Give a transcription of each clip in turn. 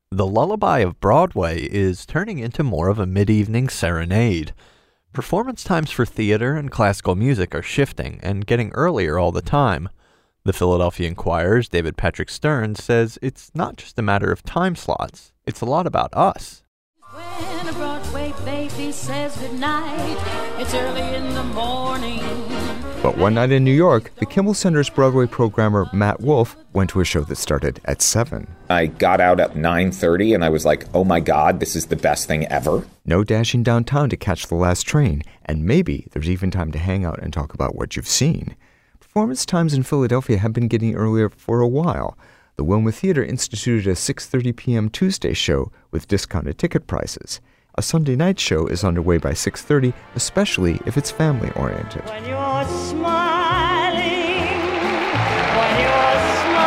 The Lullaby of Broadway is turning into more of a mid-evening serenade. Performance times for theater and classical music are shifting and getting earlier all the time. The Philadelphia Inquirer's David Patrick Stearns says it's not just a matter of time slots, it's a lot about us. When a Broadway baby says goodnight, it's early in the morning. But one night in New York, the Kimmel Center's Broadway programmer Matt Wolf went to a show that started at 7. I got out at 9:30 and I was like, oh my God, this is the best thing ever. No dashing downtown to catch the last train, and maybe there's even time to hang out and talk about what you've seen. Performance times in Philadelphia have been getting earlier for a while. The Wilma Theater instituted a 6:30 p.m. Tuesday show with discounted ticket prices. A Sunday night show is underway by 6:30, especially if it's family-oriented. When you're smiling, when you're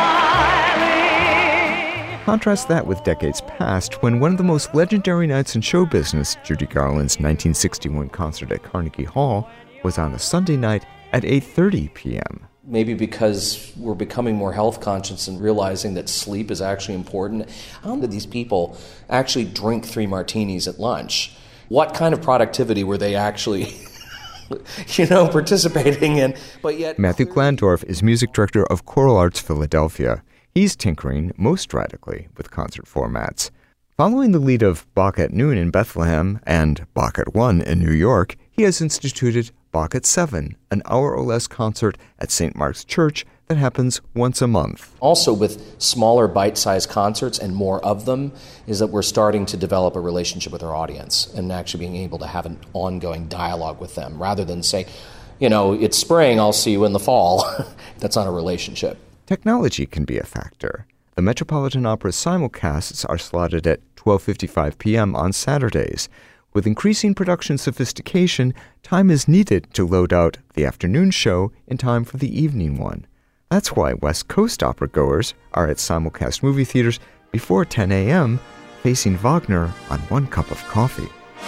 smiling. Contrast that with decades past, when one of the most legendary nights in show business, Judy Garland's 1961 concert at Carnegie Hall, was on a Sunday night at 8:30 p.m. Maybe because we're becoming more health conscious and realizing that sleep is actually important. How did these people actually drink 3 martinis at lunch? What kind of productivity were they actually, participating in? But yet, Matthew Glandorf is music director of Choral Arts Philadelphia. He's tinkering most radically with concert formats. Following the lead of Bach at Noon in Bethlehem and Bach at 1 in New York, he has instituted Bach at 7, an hour or less concert at St. Mark's Church that happens once a month. Also with smaller bite-sized concerts and more of them, is that we're starting to develop a relationship with our audience and actually being able to have an ongoing dialogue with them rather than say, it's spring, I'll see you in the fall. That's not a relationship. Technology can be a factor. The Metropolitan Opera's simulcasts are slotted at 12:55 p.m. on Saturdays. With increasing production sophistication, time is needed to load out the afternoon show in time for the evening one. That's why West Coast opera goers are at simulcast movie theaters before 10 a.m., facing Wagner on 1 cup of coffee.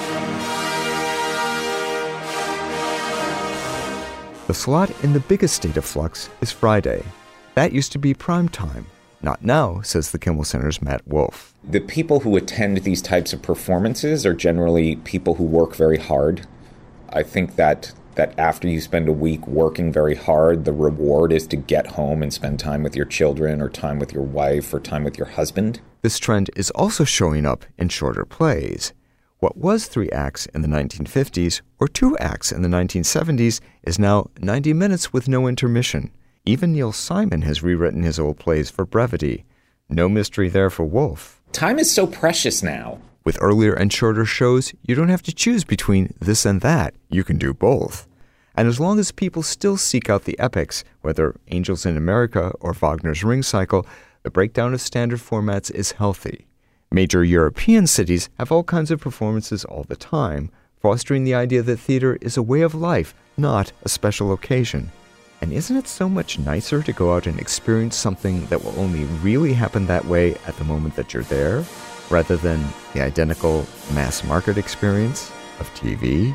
The slot in the biggest state of flux is Friday. That used to be prime time. Not now, says the Kimmel Center's Matt Wolf. The people who attend these types of performances are generally people who work very hard. I think that after you spend a week working very hard, the reward is to get home and spend time with your children or time with your wife or time with your husband. This trend is also showing up in shorter plays. What was 3 acts in the 1950s or 2 acts in the 1970s is now 90 minutes with no intermission. Even Neil Simon has rewritten his old plays for brevity. No mystery there for Wolf. Time is so precious now. With earlier and shorter shows, you don't have to choose between this and that. You can do both. And as long as people still seek out the epics, whether Angels in America or Wagner's Ring Cycle, the breakdown of standard formats is healthy. Major European cities have all kinds of performances all the time, fostering the idea that theater is a way of life, not a special occasion. And isn't it so much nicer to go out and experience something that will only really happen that way at the moment that you're there, rather than the identical mass market experience of TV?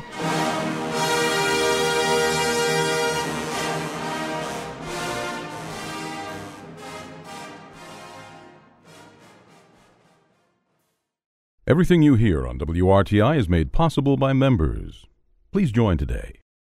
Everything you hear on WRTI is made possible by members. Please join today